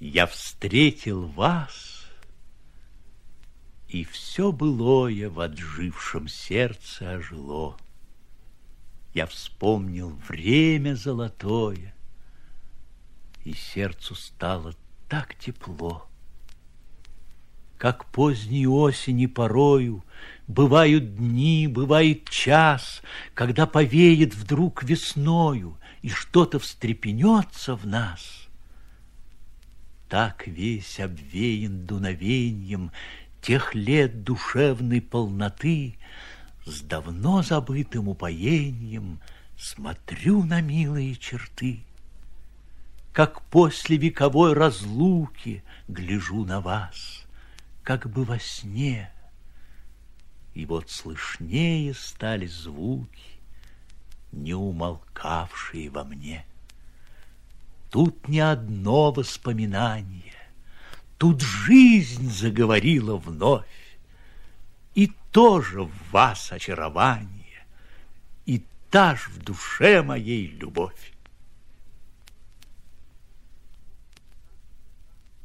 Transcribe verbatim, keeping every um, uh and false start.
Я встретил вас, и все былое в отжившем сердце ожило. Я вспомнил время золотое, и сердцу стало так тепло. Как поздней осени порою бывают дни, бывает час, когда повеет вдруг весною, и что-то встрепенется в нас. Так весь обвеян дуновеньем тех лет душевной полноты, с давно забытым упоением смотрю на милые черты. Как после вековой разлуки гляжу на вас, как бы во сне, и вот слышнее стали звуки, не умолкавшие во мне. Тут не одно воспоминание, тут жизнь заговорила вновь, и тоже в вас очарование, и та ж в душе моей любовь.